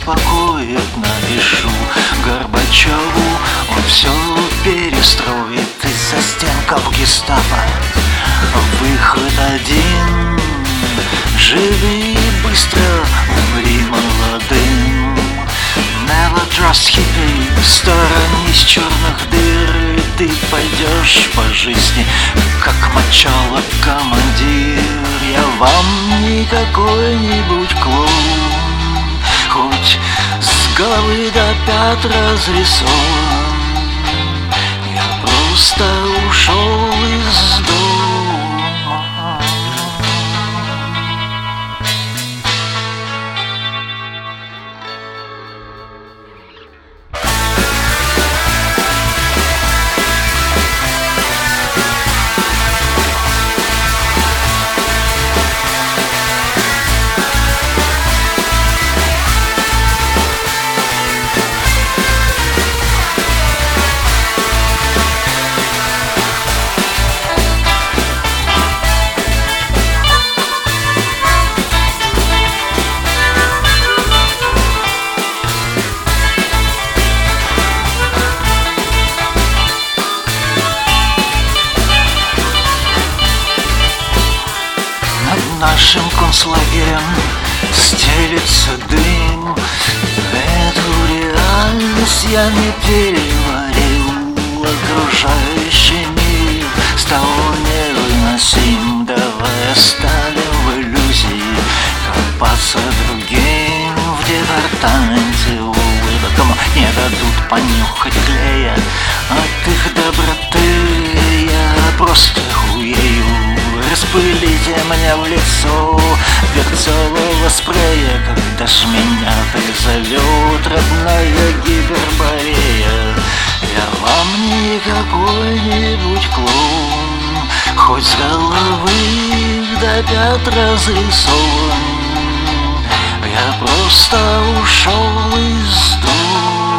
успокоит, напишу Горбачеву, он все перестроит. Из-за стенков гестапо выход один: живи быстро, умри молодым. Never trust hippie, сторонись черных дыр, и ты пойдешь по жизни, как мочало командир. Я вам не какой-нибудь клоун, хоть с головы до пят разрисован. Я просто ушел из дома. Нашим концлагерем стелется дым. Эту реальность я не переварил. Окружающий мир стал невыносим. Давай оставим в иллюзии копаться другим в департаменте улыбок. Кому не дадут понюхать клея от их доброты, я просто хуею. Распылите мне в лицо перцового спрея, когда ж меня призовет родная Гиперборея. Я вам не какой-нибудь клоун, хоть с головы до пят разрисован. Я просто ушел из дома.